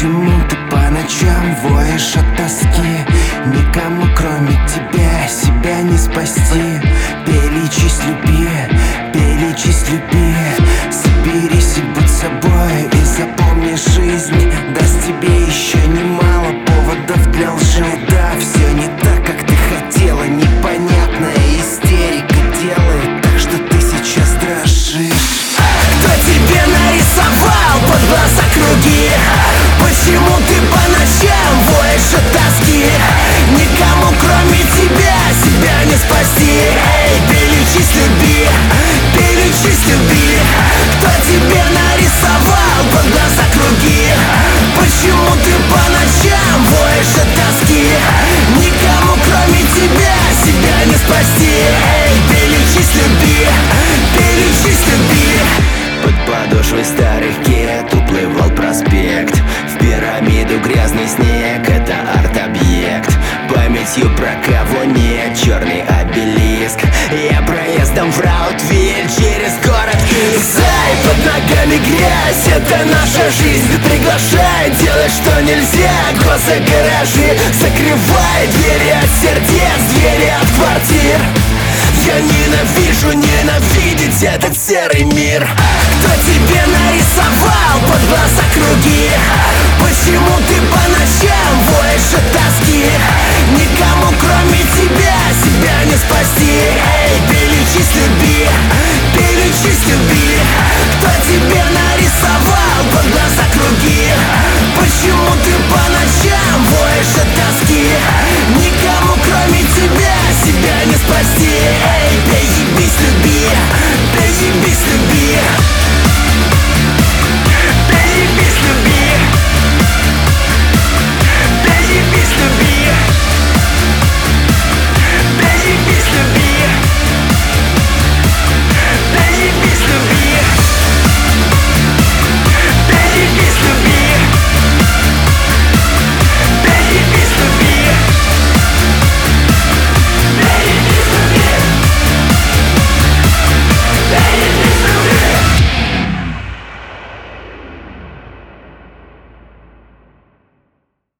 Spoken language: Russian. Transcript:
Почему ты по ночам воешь от тоски? Никому кроме тебя себя не спасти. Перечись, люби, перечись, люби. Соберись и будь собой, и запомни, жизнь даст тебе еще немало поводов для лжи. Да, все не так, как ты хотела. Непонятная истерика делает так, что ты сейчас дрожишь. Кто тебе нарисовал под глаза круги? Почему ты по ночам воешь от тоски? Никому кроме тебя себя не спасти. Эй, перечись, люби, перечись, люби. Кто тебе нарисовал под глаза круги? Почему ты по ночам воешь от тоски? Никому кроме тебя себя не спасти. Эй, перечись, люби, перечись, люби. Под подошвой старых кет уплывал проспект. В пирамиду грязный снег, это арт-объект. Памятью про кого нет, черный обелиск. Я проездом в Раутвиль через город Зай. Под ногами грязь, это наша жизнь. Приглашай делать, что нельзя. Глаза гаражи, закрывай двери от сердец, двери от квартир. Я ненавижу ненавидеть этот серый мир. Кто тебе нарисовал под глаза круги? Почему ты по ночам воешь от тоски? Никому кроме тебя себя не спасти. Эй, перечись, люби, перечись, люби.